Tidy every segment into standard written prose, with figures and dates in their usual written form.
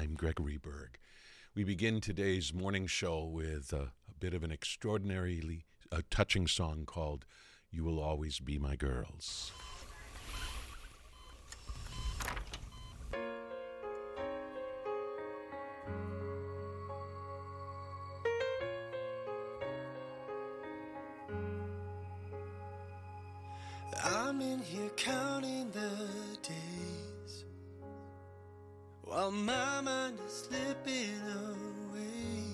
I'm Gregory Berg. We begin today's morning show with a bit of an extraordinarily touching song called You Will Always Be My Girls. I'm in here counting the days while my mind is slipping away.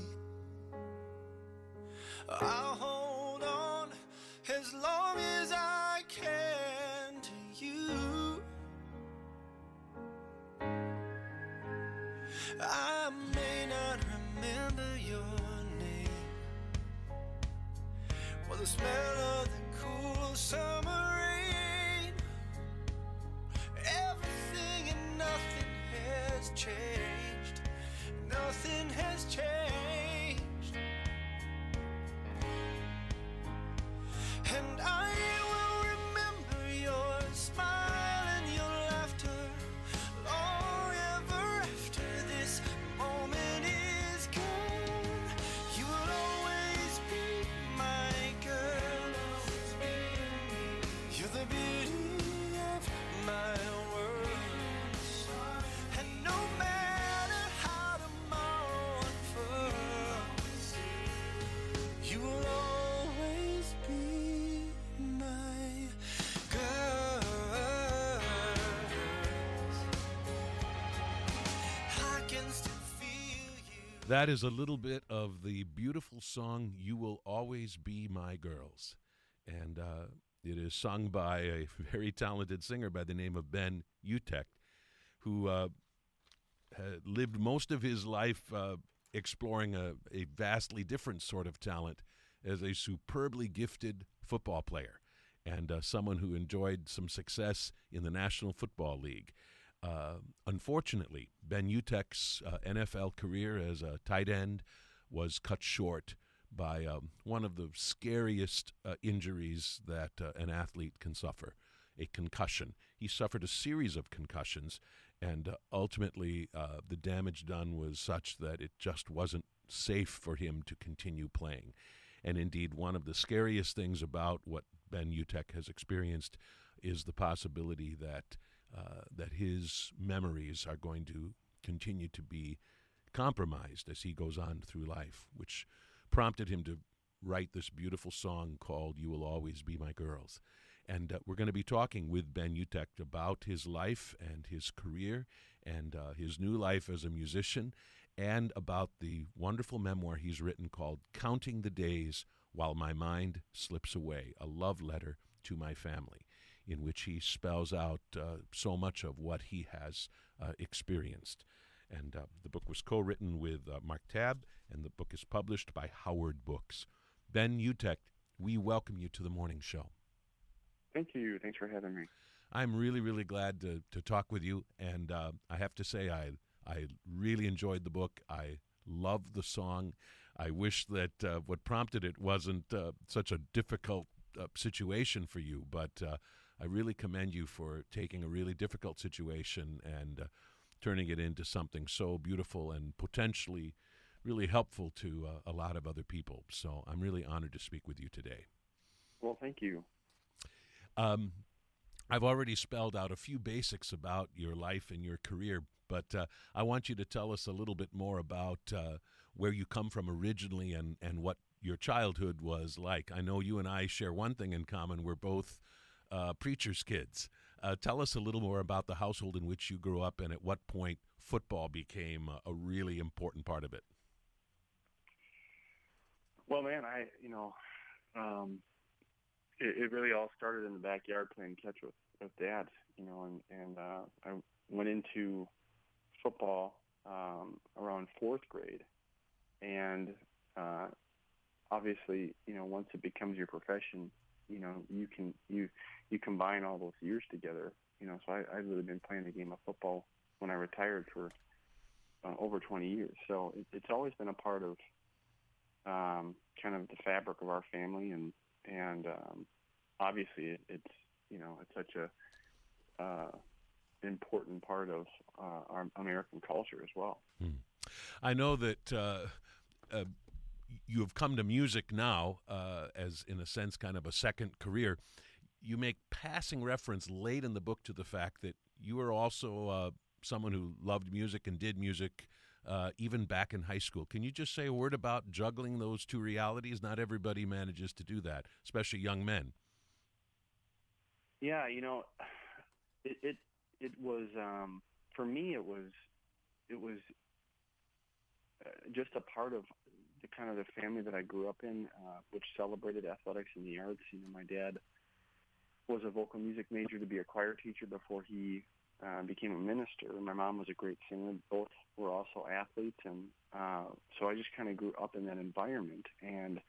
I'll hold on as long as I can to you. I may not remember your name or the smell of the cool summer rain. Everything and nothing has changed. Nothing has changed. And I will remember your smile and your laughter long ever after this moment is gone. You will always be my girl. You're the beauty of my world. And no matter how tomorrow unfurls, you will always be my girl. I can still feel you. That is a little bit of the beautiful song You Will Always Be My Girls. And it is sung by a very talented singer by the name of Ben Utecht, who had lived most of his life exploring a vastly different sort of talent as a superbly gifted football player and someone who enjoyed some success in the National Football League. Unfortunately, Ben Utecht's NFL career as a tight end was cut short by one of the scariest injuries that an athlete can suffer, a concussion. He suffered a series of concussions, and ultimately the damage done was such that it just wasn't safe for him to continue playing. And indeed, one of the scariest things about what Ben Utecht has experienced is the possibility that his memories are going to continue to be compromised as he goes on through life, which prompted him to write this beautiful song called You Will Always Be My Girls. And we're going to be talking with Ben Utecht about his life and his career and his new life as a musician, and about the wonderful memoir he's written called Counting the Days While My Mind Slips Away, a love letter to my family, in which he spells out so much of what he has experienced. And the book was co-written with Mark Tabb, and the book is published by Howard Books. Ben Utecht, we welcome you to the morning show. Thank you. Thanks for having me. I'm really, really glad to talk with you, and I have to say I really enjoyed the book. I loved the song. I wish that what prompted it wasn't such a difficult situation for you, but I really commend you for taking a really difficult situation and turning it into something so beautiful and potentially really helpful to a lot of other people. So I'm really honored to speak with you today. Well, thank you. I've already spelled out a few basics about your life and your career, but I want you to tell us a little bit more about where you come from originally and what your childhood was like. I know you and I share one thing in common. We're both preacher's kids. Tell us a little more about the household in which you grew up and at what point football became a really important part of it. Well, man, it really all started in the backyard playing catch with Dad, and I went into football around fourth grade, and obviously, once it becomes your profession, you combine all those years together. So I've really been playing the game of football when I retired for over 20 years. So it's always been a part of kind of the fabric of our family, and obviously it's such a important part of our American culture as well. I know that uh, you have come to music now as, in a sense, kind of a second career. You make passing reference late in the book to the fact that you were also someone who loved music and did music even back in high school. Can you just say a word about juggling those two realities? Not everybody manages to do that, especially young men. Yeah, it was for me. It was just a part of the kind of the family that I grew up in, which celebrated athletics and the arts. My dad was a vocal music major to be a choir teacher before he became a minister. My mom was a great singer. Both were also athletes, and so I just kind of grew up in that environment. And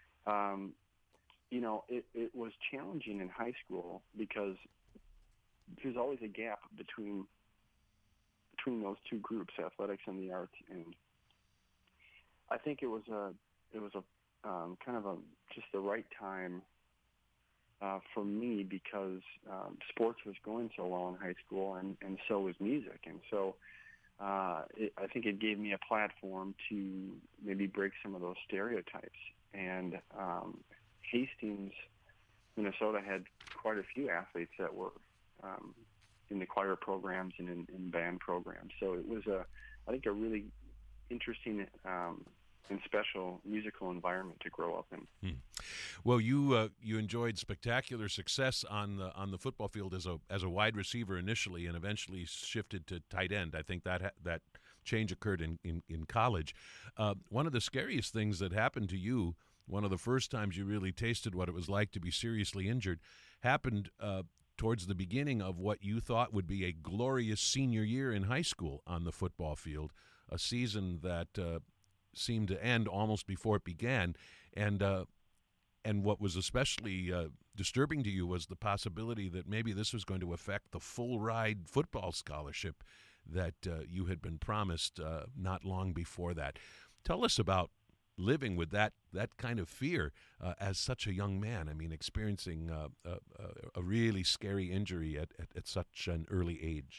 it was challenging in high school because there's always a gap between those two groups, athletics and the arts. And I think it was a kind of just the right time for me because sports was going so well in high school, and so was music. And so I think it gave me a platform to maybe break some of those stereotypes. And Hastings, Minnesota had quite a few athletes that were in the choir programs and in band programs. So it was I think a really interesting and special musical environment to grow up in. Well, you enjoyed spectacular success on the football field as a wide receiver initially, and eventually shifted to tight end. I think that change occurred in college. One of the scariest things that happened to you, one of the first times you really tasted what it was like to be seriously injured, happened towards the beginning of what you thought would be a glorious senior year in high school on the football field, a season that seemed to end almost before it began. And what was especially disturbing to you was the possibility that maybe this was going to affect the full-ride football scholarship that you had been promised not long before that. Tell us about living with that kind of fear as such a young man. I mean, experiencing a really scary injury at such an early age.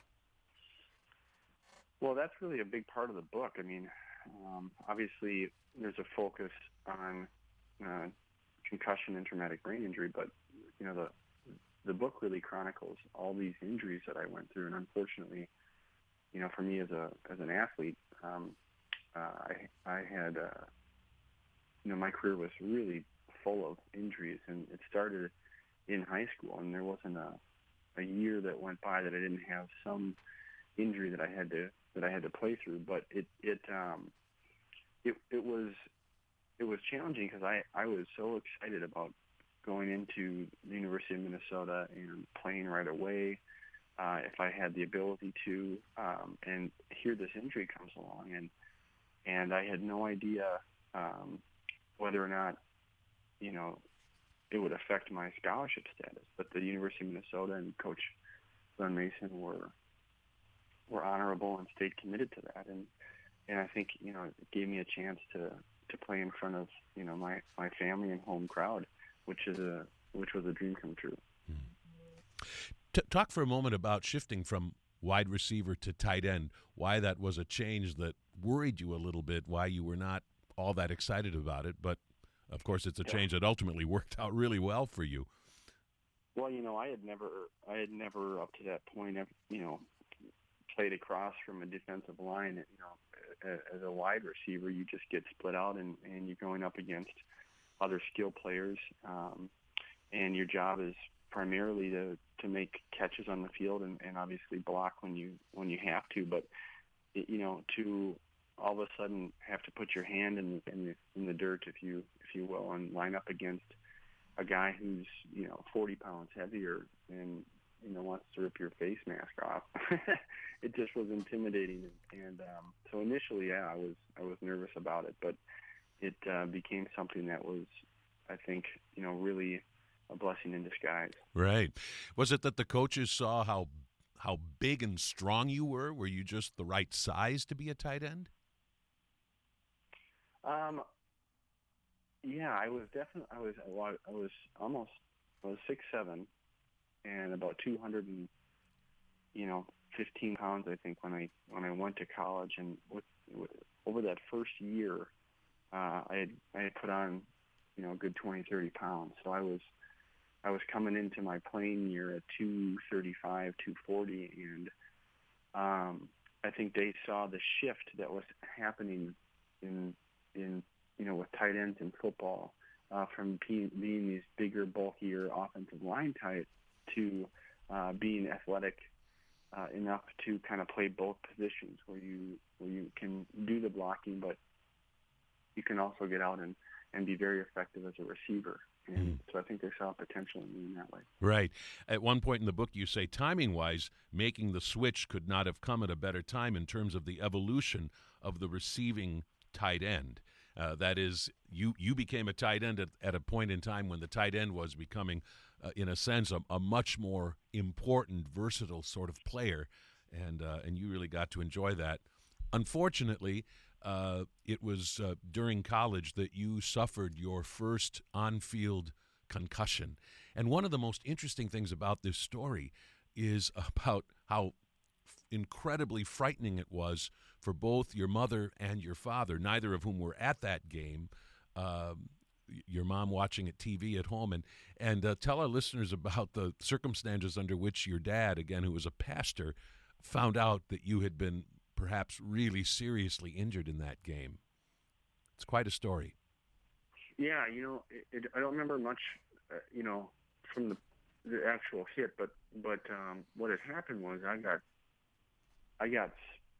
Well, that's really a big part of the book. I mean, obviously there's a focus on concussion and traumatic brain injury, but the book really chronicles all these injuries that I went through. And unfortunately, for me as an athlete, I had my career was really full of injuries, and it started in high school, and there wasn't a year that went by that I didn't have some injury that I had to play through. But it was challenging because I was so excited about going into the University of Minnesota and playing right away if I had the ability to, and here this injury comes along, and I had no idea whether or not it would affect my scholarship status. But the University of Minnesota and Coach Glenn Mason were honorable and stayed committed to that, and I think it gave me a chance to play in front of my family and home crowd, which was a dream come true. Talk for a moment about shifting from wide receiver to tight end, why that was a change that worried you a little bit, why you were not all that excited about it, but of course it's a change that ultimately worked out really well for you. Well, I had never up to that point, played across from a defensive line. As a wide receiver, you just get split out and you're going up against other skill players, and your job is primarily to make catches on the field and obviously block when you have to. But to all of a sudden have to put your hand in the dirt, if you will, and line up against a guy who's 40 pounds heavier and wants to rip your face mask off. It just was intimidating, and so initially, I was nervous about it, but it became something that was, I think, really a blessing in disguise. Right. Was it that the coaches saw how big and strong you were? Were you just the right size to be a tight end? Yeah, I was definitely. I was 6'7", and about 230 15 pounds, I think, when I went to college, and over that first year, I had put on, a good 20, 30 pounds. So I was coming into my playing year at 235, 240, and I think they saw the shift that was happening in with tight ends in football, from being these bigger, bulkier offensive line type to being athletic enough to kind of play both positions, where you can do the blocking, but you can also get out and be very effective as a receiver. And so I think they saw potential in me in that way. Right. At one point in the book, you say, timing-wise, making the switch could not have come at a better time in terms of the evolution of the receiving tight end. That is, you became a tight end at a point in time when the tight end was becoming, in a sense, a much more important, versatile sort of player, and you really got to enjoy that. Unfortunately, it was during college that you suffered your first on-field concussion. And one of the most interesting things about this story is about how incredibly frightening it was for both your mother and your father, neither of whom were at that game, your mom watching at TV at home. And tell our listeners about the circumstances under which your dad, again, who was a pastor, found out that you had been perhaps really seriously injured in that game. It's quite a story. Yeah, I don't remember much, from the actual hit, but what had happened was I got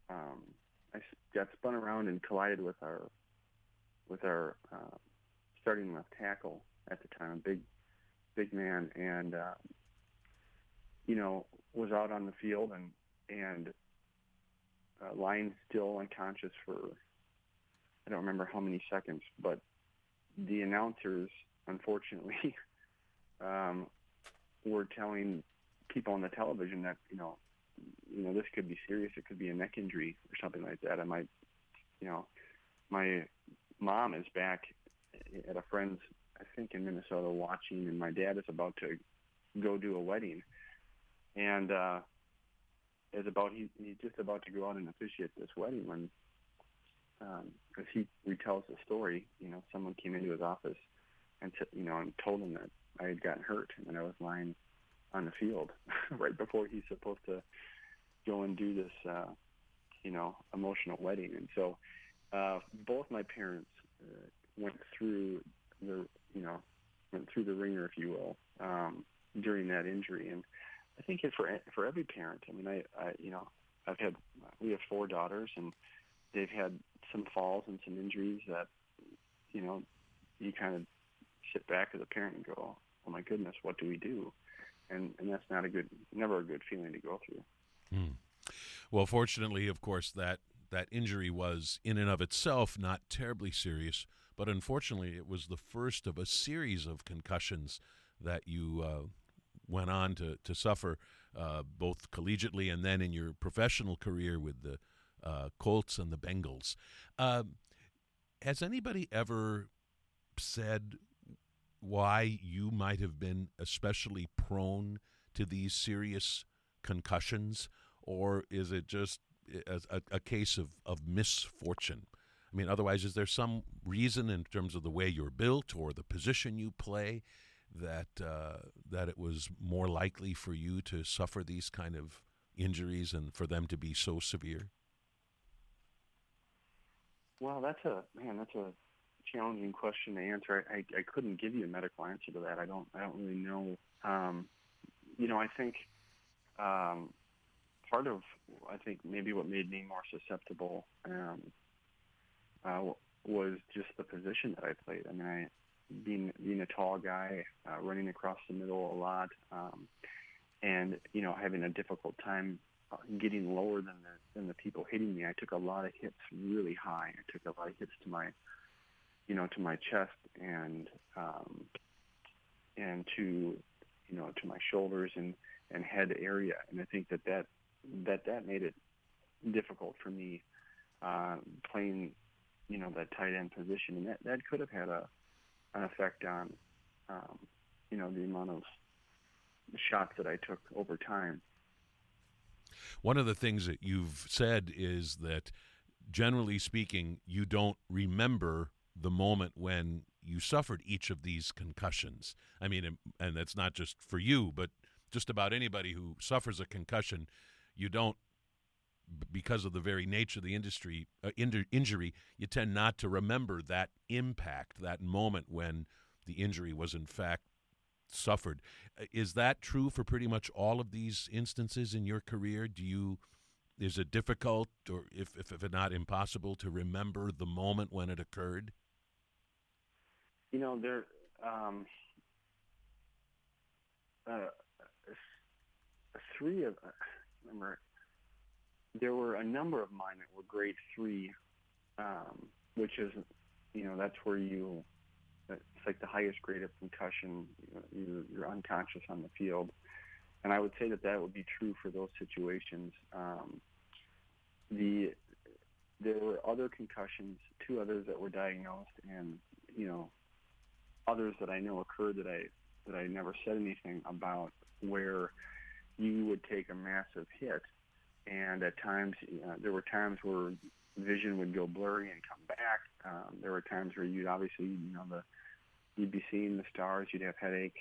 spun around and collided with our starting left tackle at the time, a big man, and was out on the field and lying still unconscious for, I don't remember how many seconds, but the announcers, unfortunately, were telling people on the television that, this could be serious. It could be a neck injury or something like that. My mom is back at a friend's, I think in Minnesota, watching, and my dad is about to go do a wedding. And he's just about to go out and officiate this wedding when, as he retells the story, someone came into his office and told him that I had gotten hurt and that I was lying on the field right before he's supposed to go and do this, emotional wedding. And so both my parents went through the ringer, if you will, during that injury. And I think it's for every parent. I mean, we have 4 daughters, and they've had some falls and some injuries that, you kind of sit back as a parent and go, oh my goodness, what do we do? And that's never a good feeling to go through. Well, fortunately, of course, that injury was in and of itself not terribly serious, but unfortunately it was the first of a series of concussions that you went on to suffer, both collegiately and then in your professional career with the Colts and the Bengals. Has anybody ever said why you might have been especially prone to these serious concussions, or is it just a case of misfortune? I mean, otherwise, is there some reason in terms of the way you're built or the position you play that it was more likely for you to suffer these kind of injuries and for them to be so severe? Well, that's a challenging question to answer. I couldn't give you a medical answer to that. I don't really know. I think part of maybe what made me more susceptible was just the position that I played. I mean, being a tall guy, running across the middle a lot, and having a difficult time getting lower than the people hitting me. I took a lot of hits really high. I took a lot of hits to my chest and to my shoulders and head area. And I think that made it difficult for me playing, that tight end position. And that could have had an effect on, the amount of shots that I took over time. One of the things that you've said is that, generally speaking, you don't remember the moment when you suffered each of these concussions. I mean, and that's not just for you, but just about anybody who suffers a concussion, you don't, because of the very nature of the injury, you tend not to remember that impact, that moment when the injury was in fact suffered. Is that true for pretty much all of these instances in your career? Is it difficult, or if not impossible, to remember the moment when it occurred? There there were a number of mine that were grade 3, which is, that's where it's like the highest grade of concussion. You're unconscious on the field. And I would say that would be true for those situations. There were other concussions, 2 others that were diagnosed, and, others that I know occurred that I never said anything about, where you would take a massive hit, and at times there were times where vision would go blurry and come back. There were times where you'd obviously, you'd be seeing the stars, you'd have headaches,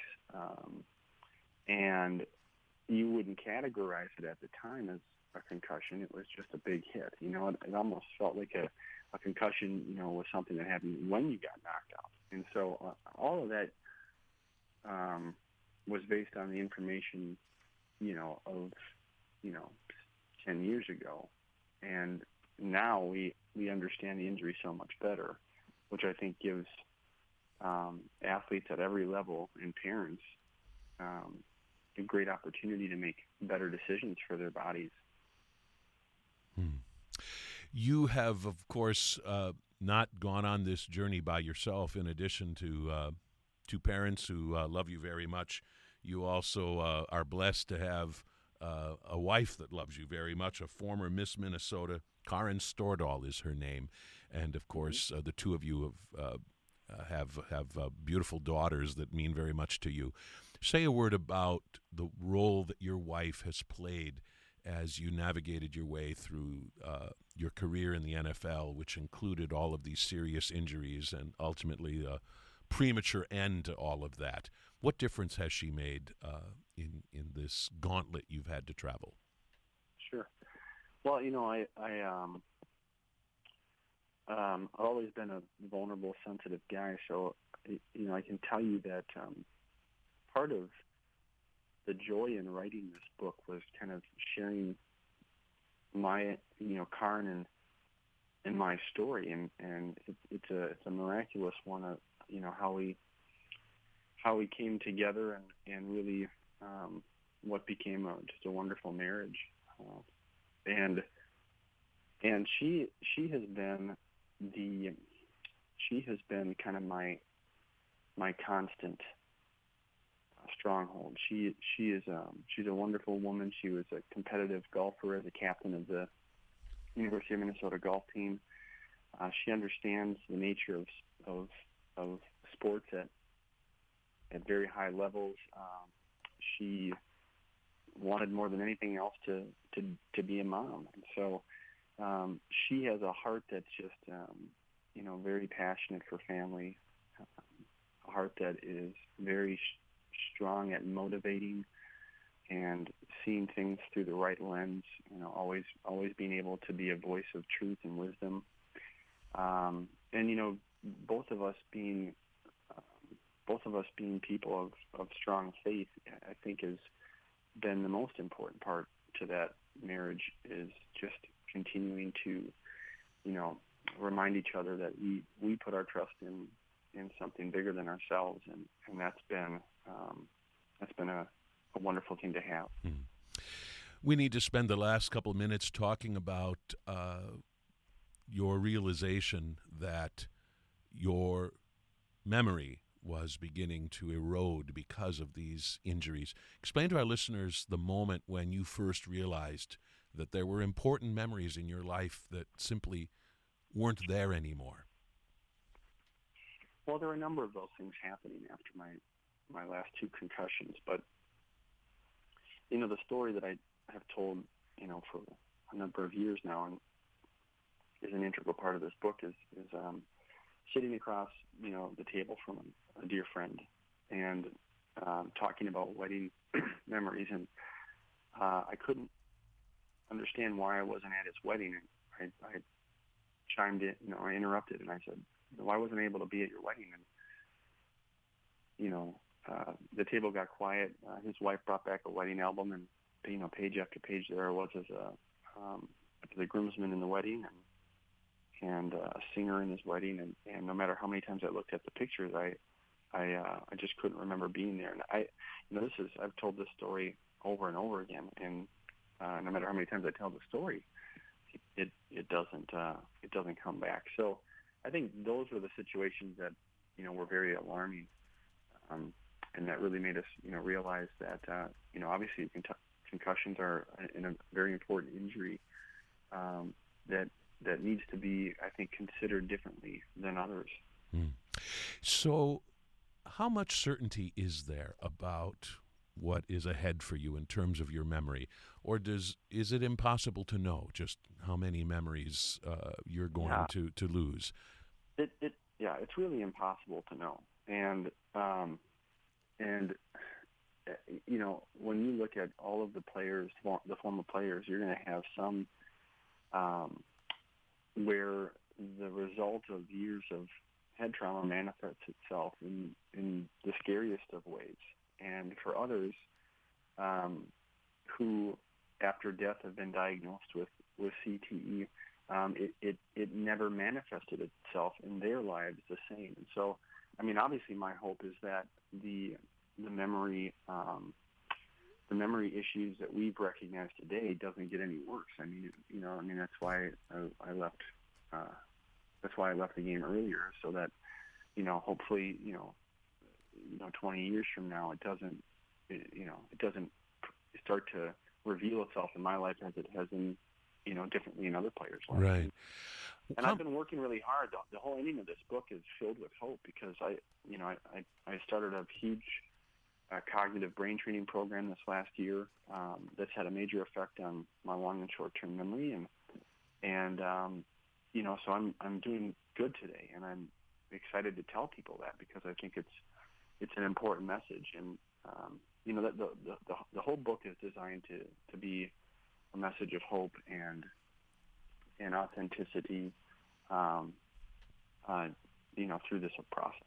and you wouldn't categorize it at the time as a concussion. It was just a big hit. It almost felt like a concussion, was something that happened when you got knocked out. And so all of that was based on the information, of, 10 years ago. And now we understand the injury so much better, which I think gives athletes at every level and parents a great opportunity to make better decisions for their bodies. You have, of course, not gone on this journey by yourself. In addition to two parents who love you very much, you also are blessed to have a wife that loves you very much, a former Miss Minnesota. Karen Stordahl is her name. And, of course, the two of you have beautiful daughters that mean very much to you. Say a word about the role that your wife has played as you navigated your way through your career in the NFL, which included all of these serious injuries and ultimately a premature end to all of that. What difference has she made in this gauntlet you've had to travel? Sure. Well, I've always been a vulnerable, sensitive guy, so I can tell you that part of the joy in writing this book was kind of sharing my, Karen and my story, and it's a miraculous one of how we came together and really what became just a wonderful marriage, and she has been kind of my constant stronghold. She's a wonderful woman. She was a competitive golfer as a captain of the University of Minnesota golf team. She understands the nature of sports at very high levels. She wanted more than anything else to be a mom, and so she has a heart that's just very passionate for family, a heart that is very strong at motivating and seeing things through the right lens, always being able to be a voice of truth and wisdom. And both of us being people of strong faith, I think has been the most important part to that marriage, is just continuing to, remind each other that we put our trust in something bigger than ourselves, and that's been a wonderful thing to have. We need to spend the last couple minutes talking about your realization that your memory was beginning to erode because of these injuries. Explain to our listeners the moment when you first realized that there were important memories in your life that simply weren't there anymore. Well, there were a number of those things happening after my last 2 concussions, but the story that I have told for a number of years now, and is an integral part of this book, is sitting across, the table from a dear friend and talking about wedding memories. And I couldn't understand why I wasn't at his wedding. And I chimed in, I interrupted, and I said, why wasn't I able to be at your wedding? And, the table got quiet. His wife brought back a wedding album, and, page after page there I was as the groomsman in the wedding and a singer in his wedding. And no matter how many times I looked at the pictures, I just couldn't remember being there. And I've told this story over and over again, and no matter how many times I tell the story, it doesn't come back. So I think those were the situations that were very alarming, and that really made us realize that obviously concussions are a very important injury that needs to be, I think, considered differently than others. So how much certainty is there about what is ahead for you in terms of your memory? Or is it impossible to know just how many memories you're going to lose? It's really impossible to know. And when you look at all of the players, the former players, you're going to have some where the result of years of head trauma manifests itself in the scariest of ways. And for others who, after death, have been diagnosed with CTE, it never manifested itself in their lives the same. And so, obviously my hope is that the memory issues that we've recognized today doesn't get any worse. That's why I left. That's why I left the game earlier, so that hopefully 20 years from now it doesn't start to reveal itself in my life as it has in differently in other players' lives. Right. And I've been working really hard. The whole ending of this book is filled with hope, because I started a huge cognitive brain training program this last year that's had a major effect on my long and short-term memory, and so I'm doing good today, and I'm excited to tell people that, because I think it's an important message. And that the whole book is designed to be a message of hope and authenticity, through this process.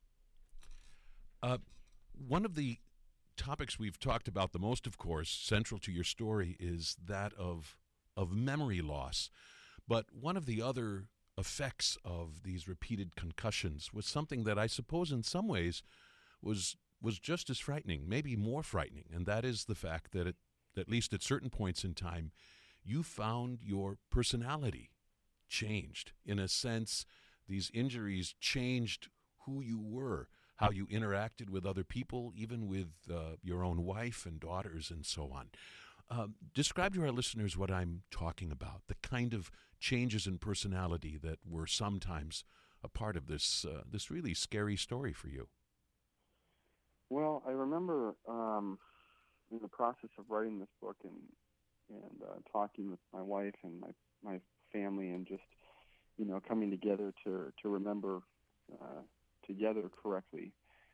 One of the topics we've talked about the most, of course, central to your story, is that of memory loss. But one of the other effects of these repeated concussions was something that I suppose in some ways was just as frightening, maybe more frightening, and that is the fact that at least at certain points in time, you found your personality changed. In a sense, these injuries changed who you were, how you interacted with other people, even with your own wife and daughters and so on. Describe to our listeners what I'm talking about, the kind of changes in personality that were sometimes a part of this really scary story for you. Well, I remember in the process of writing this book and talking with my wife and my family, and just coming together to remember together correctly.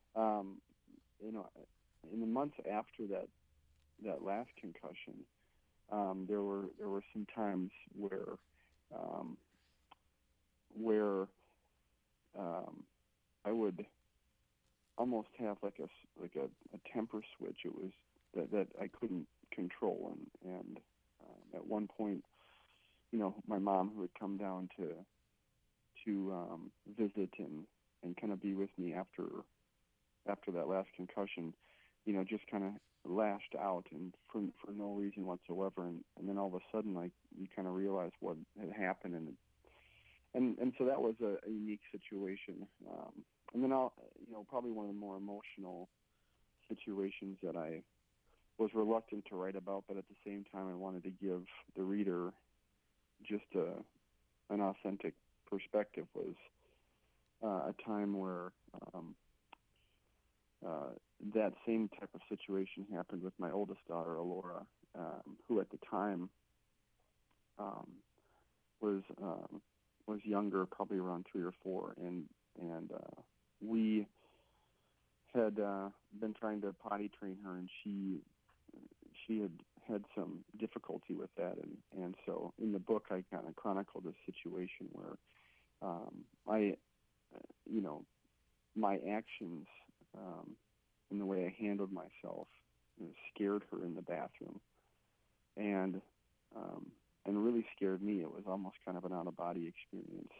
In the months after that last concussion, there were some times where I would almost have like a temper switch. It was that I couldn't control, and at one point, my mom, who had come down to visit and kind of be with me after that last concussion, just kind of lashed out, and for no reason whatsoever, and then all of a sudden, you kind of realize what had happened, and so that was a unique situation. And then probably one of the more emotional situations that I was reluctant to write about, but at the same time I wanted to give the reader just an authentic perspective, was a time where that same type of situation happened with my oldest daughter, Alora, who at the time um, was younger, probably around 3 or 4, and we had been trying to potty train her, and she had some difficulty with that, and so in the book I kind of chronicled a situation where I, my actions and the way I handled myself scared her in the bathroom, and really scared me. It was almost kind of an out-of-body experience.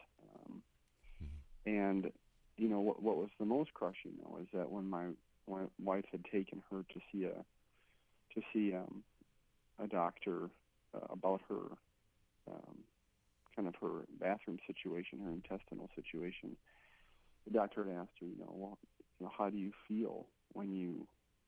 And what was the most crushing though is that when my wife had taken her to see a doctor about her kind of her bathroom situation, her intestinal situation, the doctor had asked her, how do you feel when you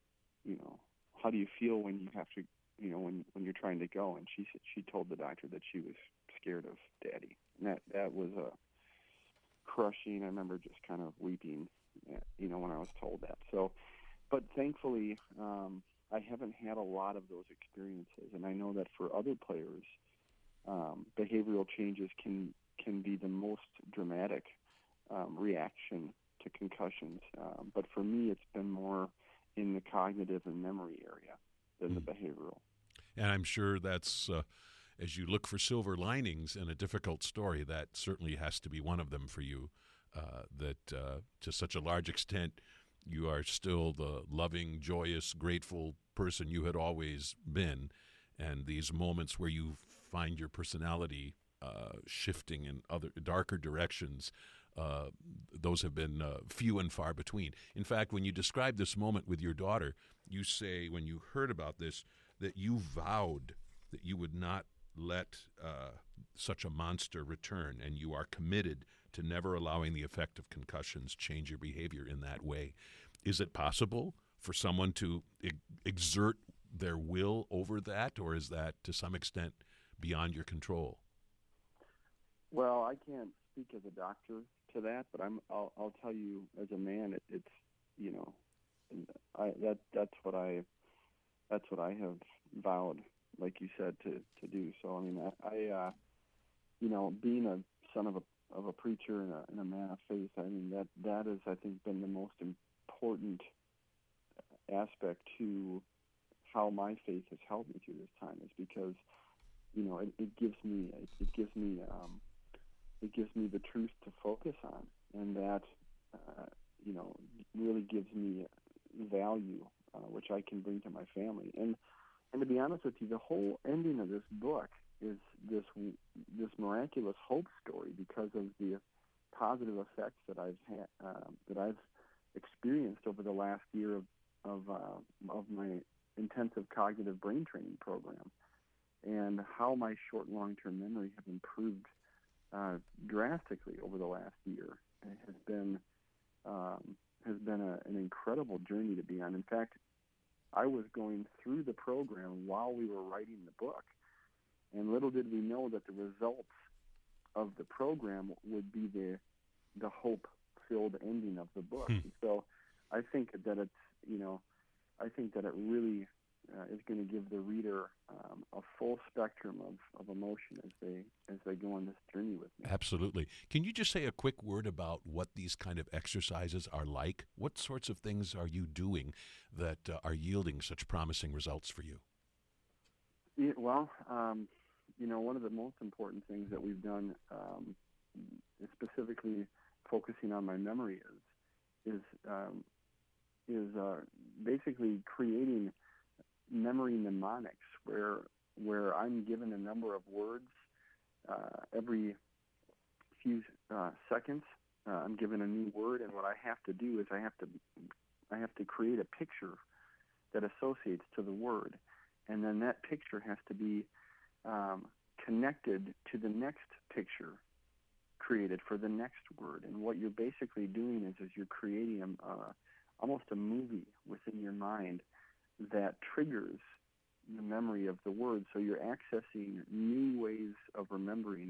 have to, when you're trying to go? And she told the doctor that she was scared of Daddy. And that was a crushing. I remember just kind of weeping, when I was told that. So, but thankfully, I haven't had a lot of those experiences, and I know that for other players, behavioral changes can be the most dramatic reaction to concussions. But for me, it's been more in the cognitive and memory area than the behavioral. And I'm sure that's, as you look for silver linings in a difficult story, that certainly has to be one of them for you, that to such a large extent, you are still the loving, joyous, grateful person you had always been. And these moments where you find your personality shifting in other darker directions, those have been few and far between. In fact, when you describe this moment with your daughter, you say when you heard about this that you vowed that you would not let such a monster return, and you are committed to never allowing the effect of concussions change your behavior in that way. Is it possible for someone to exert their will over that, or is that to some extent beyond your control? Well, I can't speak as a doctor to that, but I'll tell you as a man, it's that's what I have vowed, like you said, to do. So I mean, I being a son of a preacher and a man of faith, I mean that has, I think, been the most important aspect to how my faith has helped me through this time, is because it gives me the truth to focus on, and that really gives me value, which I can bring to my family. And to be honest with you, the whole ending of this book is this miraculous hope story because of the positive effects that I've experienced over the last year of my intensive cognitive brain training program, and how my short and long-term memory have improved drastically over the last year. It has been an incredible journey to be on. In fact, I was going through the program while we were writing the book, and little did we know that the results of the program would be the hope-filled ending of the book. So I think that it really is going to give the reader a full spectrum of emotion as they go on this journey with me. Absolutely. Can you just say a quick word about what these kind of exercises are like? What sorts of things are you doing that are yielding such promising results for you? Yeah, well, one of the most important things that we've done, is specifically focusing on my memory, is basically creating memory mnemonics where I'm given a number of words every few seconds. I'm given a new word, and what I have to do is I have to create a picture that associates to the word, and then that picture has to be connected to the next picture created for the next word. And what you're basically doing is you're creating almost a movie within your mind that triggers the memory of the word. So you're accessing new ways of remembering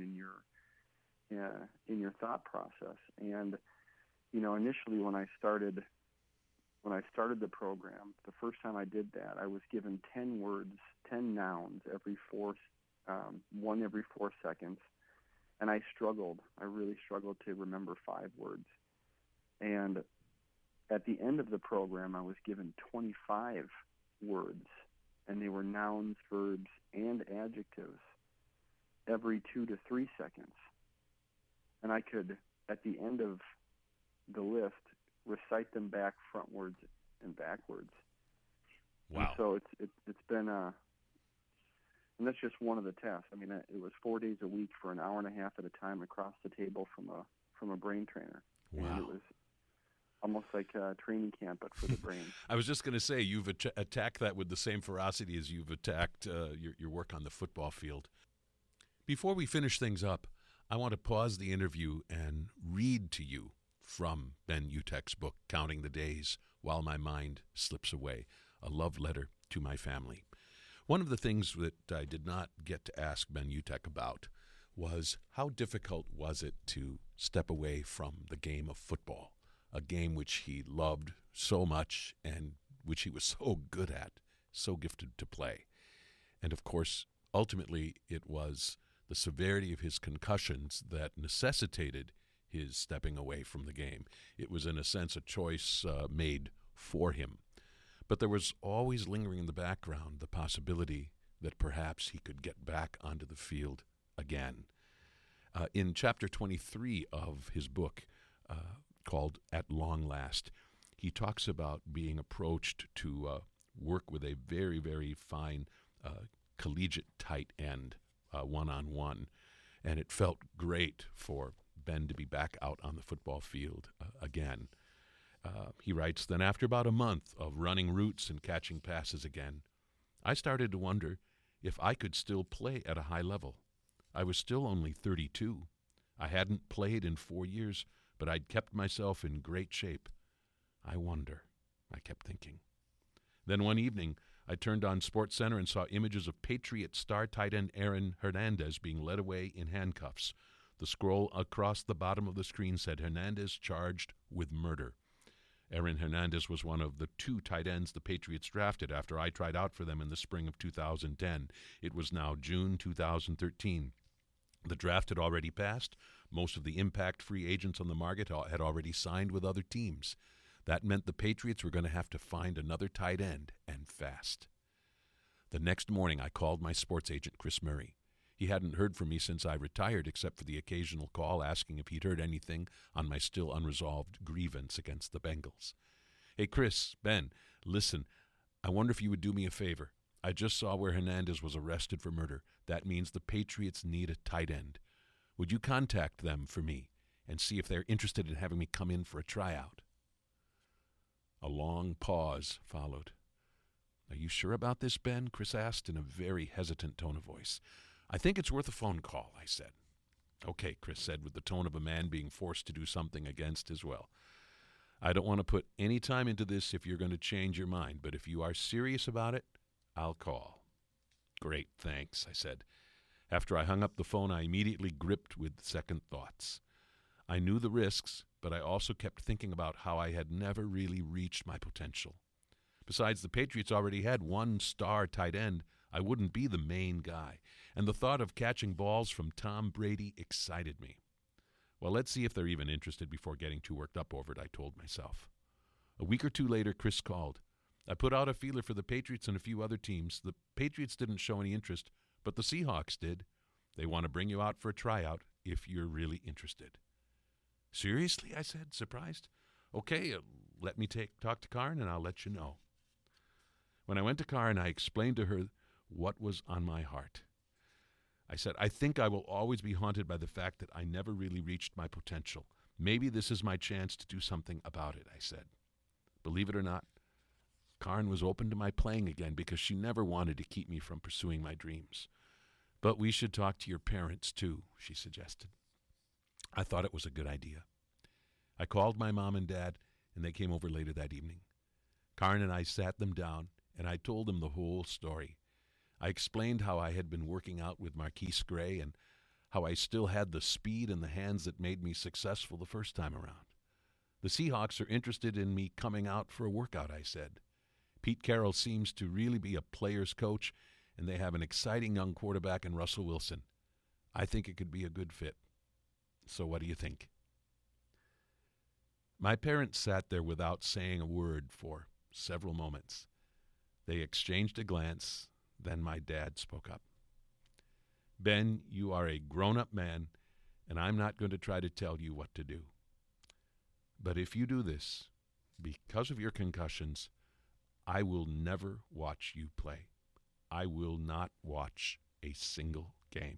in your thought process. And initially when I started the program, the first time I did that, I was given 10 words, 10 nouns every 4 one every 4 seconds. And I really struggled to remember 5 words. And at the end of the program, I was given 25 words, and they were nouns, verbs, and adjectives every 2 to 3 seconds. And I could, at the end of the list, recite them back frontwards and backwards. Wow. And so it's been and that's just one of the tests. I mean, it was 4 days a week for an hour and a half at a time across the table from a brain trainer. Wow. And it was almost like a training camp, but for the brain. I was just going to say, you've attacked that with the same ferocity as you've attacked your work on the football field. Before we finish things up, I want to pause the interview and read to you from Ben Utecht's book, Counting the Days While My Mind Slips Away, a love letter to my family. One of the things that I did not get to ask Ben Utecht about was how difficult was it to step away from the game of football, a game which he loved so much and which he was so good at, so gifted to play. And of course, ultimately, it was the severity of his concussions that necessitated his stepping away from the game. It was, in a sense, a choice made for him. But there was always lingering in the background the possibility that perhaps he could get back onto the field again. In chapter 23 of his book, called At Long Last, he talks about being approached to work with a very, very fine collegiate tight end one-on-one. And it felt great for Ben to be back out on the football field again. He writes, then after about a month of running routes and catching passes again, I started to wonder if I could still play at a high level. I was still only 32. I hadn't played in 4 years, but I'd kept myself in great shape. I wonder, I kept thinking. Then one evening, I turned on SportsCenter and saw images of Patriot star tight end Aaron Hernandez being led away in handcuffs. The scroll across the bottom of the screen said, Hernandez charged with murder. Aaron Hernandez was one of the 2 tight ends the Patriots drafted after I tried out for them in the spring of 2010. It was now June 2013. The draft had already passed. Most of the impact free agents on the market had already signed with other teams. That meant the Patriots were going to have to find another tight end, and fast. The next morning, I called my sports agent, Chris Murray. He hadn't heard from me since I retired, except for the occasional call asking if he'd heard anything on my still unresolved grievance against the Bengals. Hey, Chris, Ben, listen, I wonder if you would do me a favor. I just saw where Hernandez was arrested for murder. That means the Patriots need a tight end. Would you contact them for me and see if they're interested in having me come in for a tryout? A long pause followed. Are you sure about this, Ben? Chris asked in a very hesitant tone of voice. I think it's worth a phone call, I said. Okay, Chris said with the tone of a man being forced to do something against his will. I don't want to put any time into this if you're going to change your mind, but if you are serious about it, I'll call. Great, thanks, I said. After I hung up the phone, I immediately gripped with second thoughts. I knew the risks, but I also kept thinking about how I had never really reached my potential. Besides, the Patriots already had 1 star tight end. I wouldn't be the main guy, and the thought of catching balls from Tom Brady excited me. Well, let's see if they're even interested before getting too worked up over it, I told myself. A week or 2 later, Chris called. I put out a feeler for the Patriots and a few other teams. The Patriots didn't show any interest, but the Seahawks did. They want to bring you out for a tryout if you're really interested. Seriously, I said, surprised. Okay, let me talk to Karen and I'll let you know. When I went to Karen, I explained to her what was on my heart. I said, I think I will always be haunted by the fact that I never really reached my potential. Maybe this is my chance to do something about it, I said. Believe it or not, Karen was open to my playing again because she never wanted to keep me from pursuing my dreams. But we should talk to your parents, too, she suggested. I thought it was a good idea. I called my mom and dad, and they came over later that evening. Karen and I sat them down, and I told them the whole story. I explained how I had been working out with Marquise Gray and how I still had the speed and the hands that made me successful the first time around. The Seahawks are interested in me coming out for a workout, I said. Pete Carroll seems to really be a player's coach, and they have an exciting young quarterback in Russell Wilson. I think it could be a good fit. So what do you think? My parents sat there without saying a word for several moments. They exchanged a glance, then my dad spoke up. Ben, you are a grown-up man, and I'm not going to try to tell you what to do. But if you do this, because of your concussions, I will never watch you play. I will not watch a single game.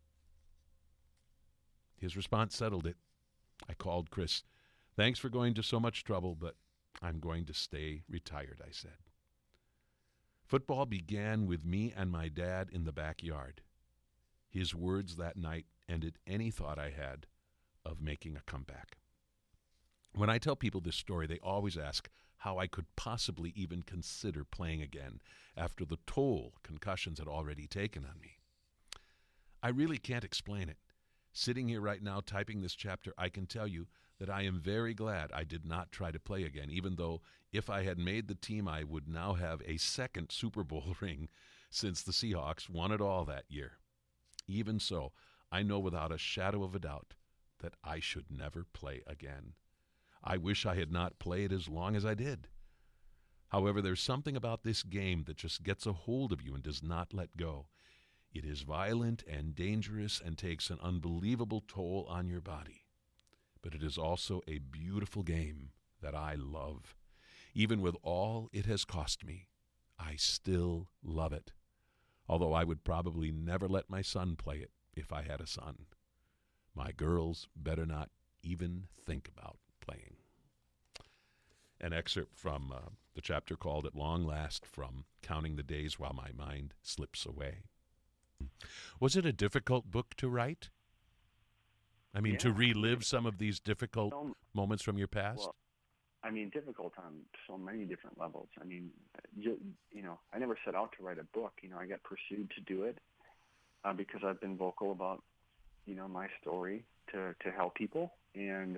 His response settled it. I called Chris. Thanks for going to so much trouble, but I'm going to stay retired, I said. Football began with me and my dad in the backyard. His words that night ended any thought I had of making a comeback. When I tell people this story, they always ask how I could possibly even consider playing again after the toll concussions had already taken on me. I really can't explain it. Sitting here right now typing this chapter, I can tell you that I am very glad I did not try to play again, even though if I had made the team, I would now have a second Super Bowl ring since the Seahawks won it all that year. Even so, I know without a shadow of a doubt that I should never play again. I wish I had not played as long as I did. However, there's something about this game that just gets a hold of you and does not let go. It is violent and dangerous and takes an unbelievable toll on your body. But it is also a beautiful game that I love. Even with all it has cost me, I still love it. Although I would probably never let my son play it if I had a son. My girls better not even think about playing. An excerpt from the chapter called At Long Last from Counting the Days While My Mind Slips Away. Was it a difficult book to write? I mean, to relive some of these difficult moments from your past? Well, I mean, difficult on so many different levels. I mean, I never set out to write a book. I got pursued to do it because I've been vocal about, my story to help people. And,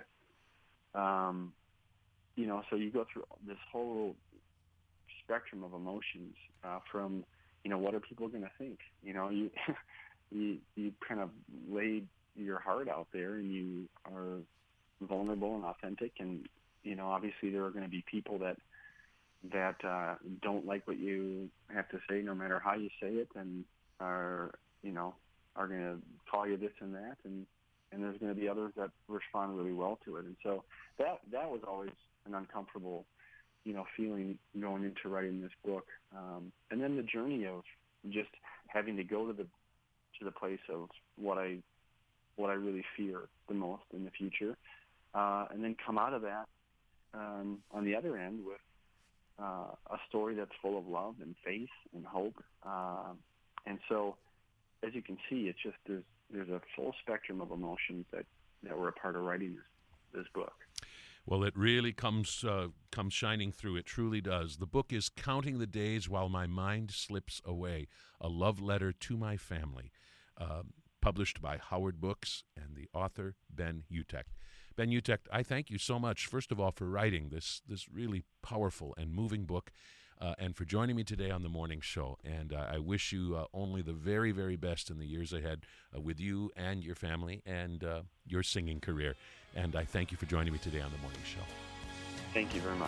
so you go through this whole spectrum of emotions from, what are people going to think? You kind of laid your heart out there and you are vulnerable and authentic, and obviously there are going to be people that don't like what you have to say, no matter how you say it, and are going to call you this and that, and there's going to be others that respond really well to it. And so that was always an uncomfortable feeling going into writing this book, and then the journey of just having to go to the place of what I really fear the most in the future, and then come out of that on the other end with a story that's full of love and faith and hope. And so, as you can see, it's just there's a full spectrum of emotions that were a part of writing this book. Well, it really comes shining through. It truly does. The book is Counting the Days While My Mind Slips Away, a love letter to my family, published by Howard Books, and the author, Ben Utecht. Ben Utecht, I thank you so much, first of all, for writing this really powerful and moving book, and for joining me today on the morning show. And I wish you only the very, very best in the years ahead with you and your family and your singing career. And I thank you for joining me today on the morning show. Thank you very much.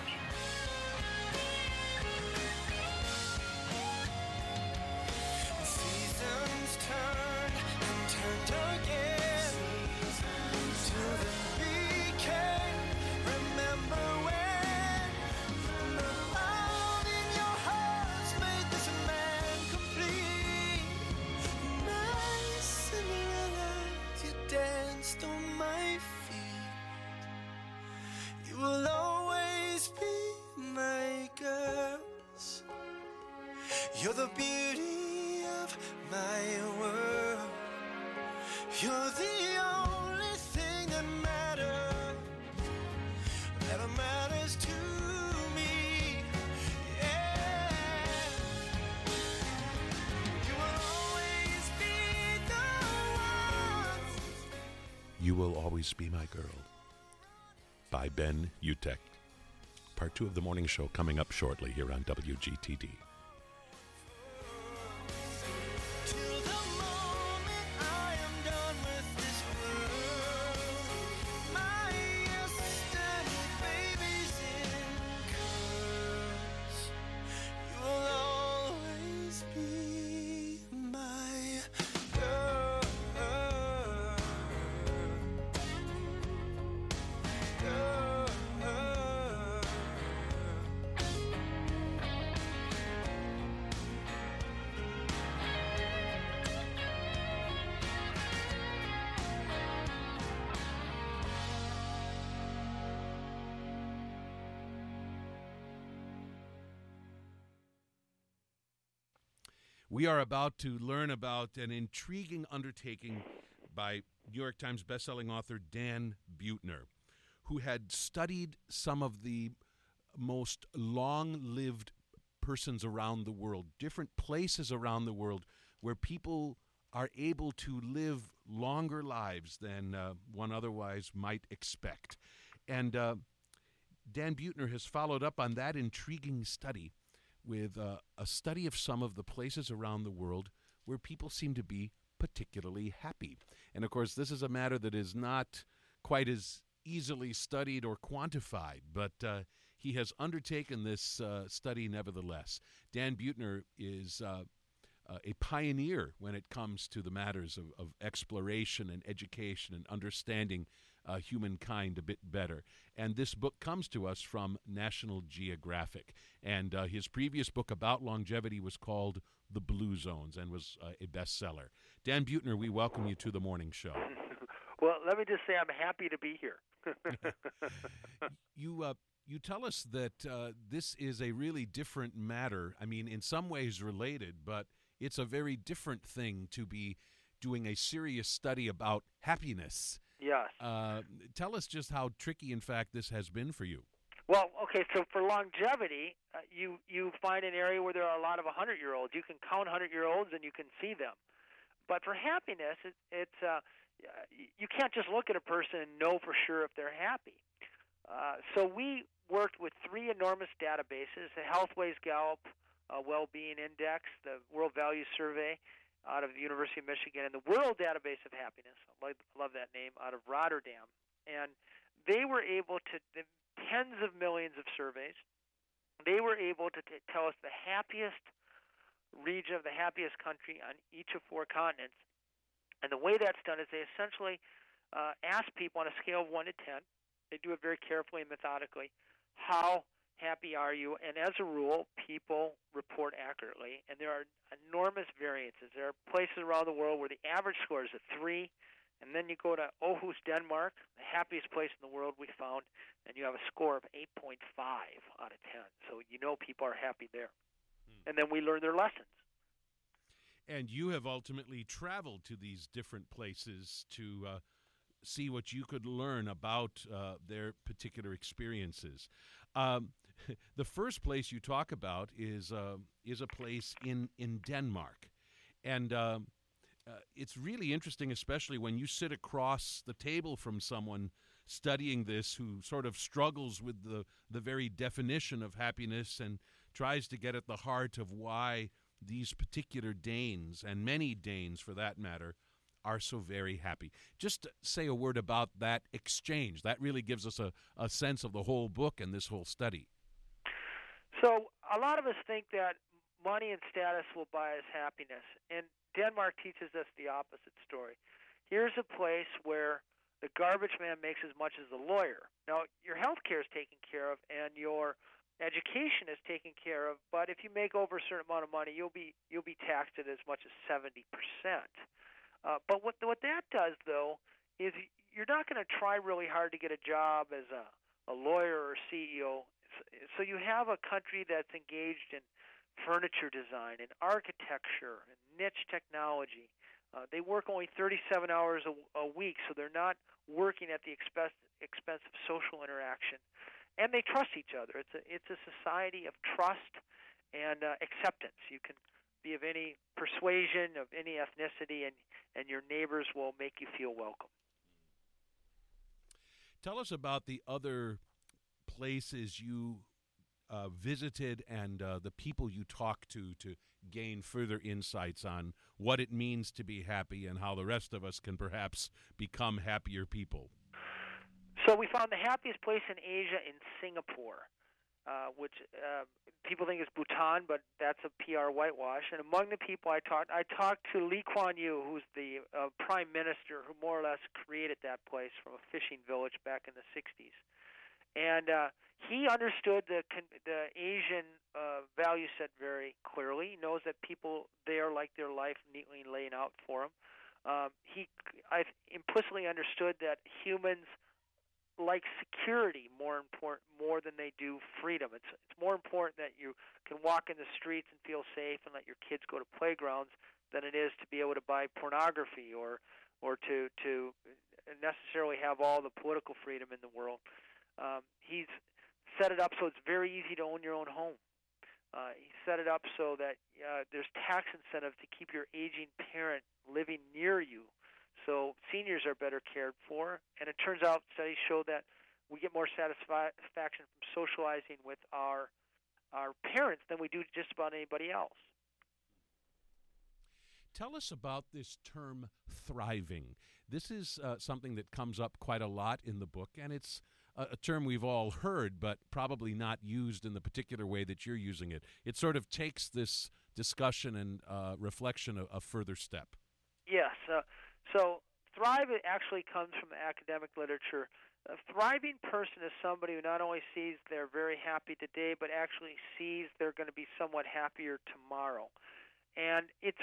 Seasons turned and turned again till the weekend. Remember when the love in your hearts made this man complete? My Cinderella, you danced on my feet. You will always be my girls. You're the beauty of my world. You're the only thing that matters to me. Yeah. You will always be the one. You Will Always Be My Girl by Ben Utecht. Part 2 of the morning show coming up shortly here on WGTD. We are about to learn about an intriguing undertaking by New York Times bestselling author Dan Buettner, who had studied some of the most long-lived persons around the world, different places around the world where people are able to live longer lives than one otherwise might expect. And Dan Buettner has followed up on that intriguing study with a study of some of the places around the world where people seem to be particularly happy. And, of course, this is a matter that is not quite as easily studied or quantified, but he has undertaken this study nevertheless. Dan Buettner is a pioneer when it comes to the matters of exploration and education and understanding humankind a bit better. And this book comes to us from National Geographic. And his previous book about longevity was called The Blue Zones and was a bestseller. Dan Buettner, we welcome you to the morning show. Well, let me just say I'm happy to be here. You tell us that this is a really different matter. I mean, in some ways related, but it's a very different thing to be doing a serious study about happiness. Yes. Tell us just how tricky, in fact, this has been for you. Well, okay, so for longevity, you find an area where there are a lot of 100-year-olds. You can count 100-year-olds and you can see them. But for happiness, it's you can't just look at a person and know for sure if they're happy. So we worked with three enormous databases: the Healthways Gallup Well-Being Index, the World Values Survey out of the University of Michigan, and the World Database of Happiness. I love that name, out of Rotterdam. And they were able to, tens of millions of surveys, they were able to tell us the happiest region of the happiest country on each of four continents. And the way that's done is they essentially ask people on a scale of 1 to 10, they do it very carefully and methodically, how happy are you? And as a rule, people report accurately, and there are enormous variances. There are places around the world where the average score is a 3, and then you go to Aarhus, Denmark, the happiest place in the world we found, and you have a score of 8.5 out of 10. So you know people are happy there. And then we learn their lessons. And you have ultimately traveled to these different places to see what you could learn about their particular experiences. The first place you talk about is a place in Denmark, and it's really interesting, especially when you sit across the table from someone studying this who sort of struggles with the very definition of happiness and tries to get at the heart of why these particular Danes, and many Danes for that matter, are so very happy. Just say a word about that exchange. That really gives us a sense of the whole book and this whole study. So a lot of us think that money and status will buy us happiness, and Denmark teaches us the opposite story. Here's a place where the garbage man makes as much as the lawyer. Now, your health care is taken care of, and your education is taken care of, but if you make over a certain amount of money, you'll be taxed at as much as 70%. But what that does, though, is you're not going to try really hard to get a job as a lawyer or CEO. So you have a country that's engaged in furniture design and architecture and niche technology. They work only 37 hours a week, so they're not working at the expense of social interaction. And they trust each other. It's a society of trust and acceptance. You can be of any persuasion, of any ethnicity, and your neighbors will make you feel welcome. Tell us about the other places you visited and the people you talked to gain further insights on what it means to be happy and how the rest of us can perhaps become happier people. So we found the happiest place in Asia in Singapore, which people think is Bhutan, but that's a PR whitewash. And among the people I talked to Lee Kuan Yew, who's the prime minister who more or less created that place from a fishing village back in the 60s. And he understood the Asian value set very clearly. He knows that people there like their life neatly laid out for them. I implicitly understood that humans like security more than they do freedom. It's more important that you can walk in the streets and feel safe and let your kids go to playgrounds than it is to be able to buy pornography or to necessarily have all the political freedom in the world. He's set it up so it's very easy to own your own home. He set it up so that there's tax incentive to keep your aging parent living near you, so seniors are better cared for. And it turns out studies show that we get more satisfaction from socializing with our parents than we do just about anybody else. Tell us about this term thriving. This is something that comes up quite a lot in the book, and it's a term we've all heard, but probably not used in the particular way that you're using it. It sort of takes this discussion and reflection a further step. Yes. So thrive actually comes from academic literature. A thriving person is somebody who not only sees they're very happy today, but actually sees they're going to be somewhat happier tomorrow. And it's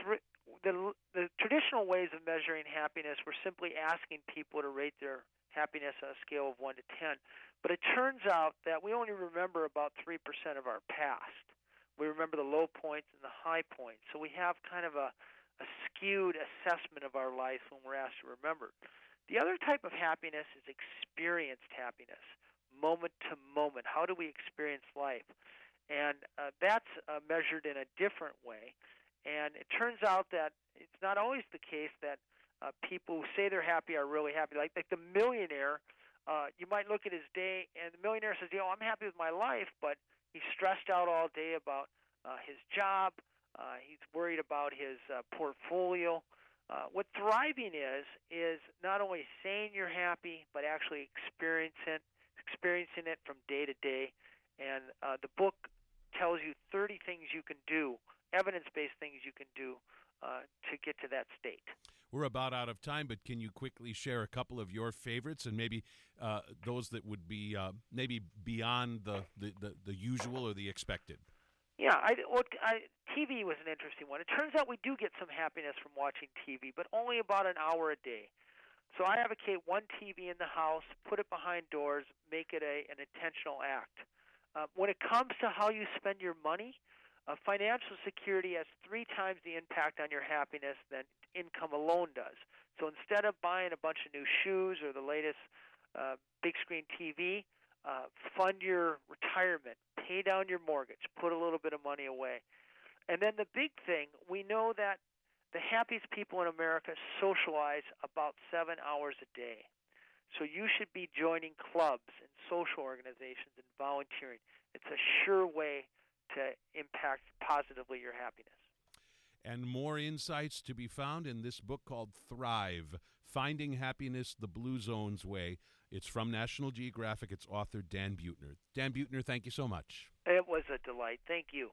the traditional ways of measuring happiness were simply asking people to rate their happiness on a scale of 1 to 10. But it turns out that we only remember about 3% of our past. We remember the low points and the high points. So we have kind of a skewed assessment of our life when we're asked to remember. The other type of happiness is experienced happiness, moment to moment. How do we experience life? And that's measured in a different way. And it turns out that it's not always the case that people who say they're happy are really happy. Like the millionaire, you might look at his day, and the millionaire says, I'm happy with my life, but he's stressed out all day about his job. He's worried about his portfolio. What thriving is not only saying you're happy, but actually experiencing it from day to day. And the book tells you 30 things you can do, evidence-based things you can do to get to that state. We're about out of time, but can you quickly share a couple of your favorites and maybe those that would be maybe beyond the usual or the expected? Yeah, TV was an interesting one. It turns out we do get some happiness from watching TV, but only about an hour a day. So I advocate one TV in the house, put it behind doors, make it an intentional act. When it comes to how you spend your money, financial security has 3 times the impact on your happiness than income alone does. So instead of buying a bunch of new shoes or the latest big screen TV, fund your retirement, pay down your mortgage, put a little bit of money away. And then the big thing, we know that the happiest people in America socialize about 7 hours a day. So you should be joining clubs and social organizations and volunteering. It's a sure way to impact positively your happiness. And more insights to be found in this book called Thrive, Finding Happiness the Blue Zone's Way. It's from National Geographic. It's author Dan Buettner. Dan Buettner, thank you so much. It was a delight. Thank you.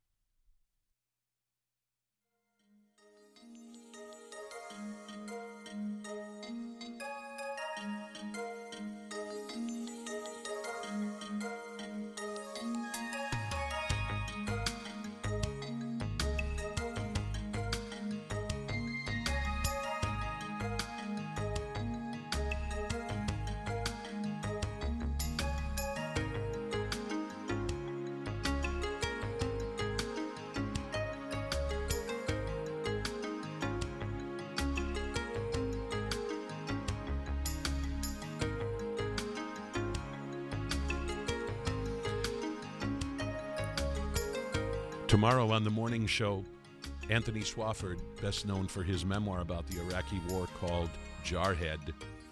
Tomorrow on the morning show, Anthony Swafford, best known for his memoir about the Iraqi war called Jarhead.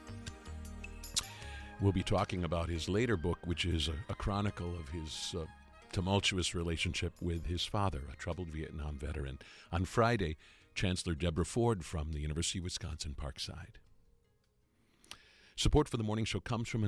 We'll be talking about his later book, which is a chronicle of his tumultuous relationship with his father, a troubled Vietnam veteran. On Friday, Chancellor Deborah Ford from the University of Wisconsin Parkside. Support for the morning show comes from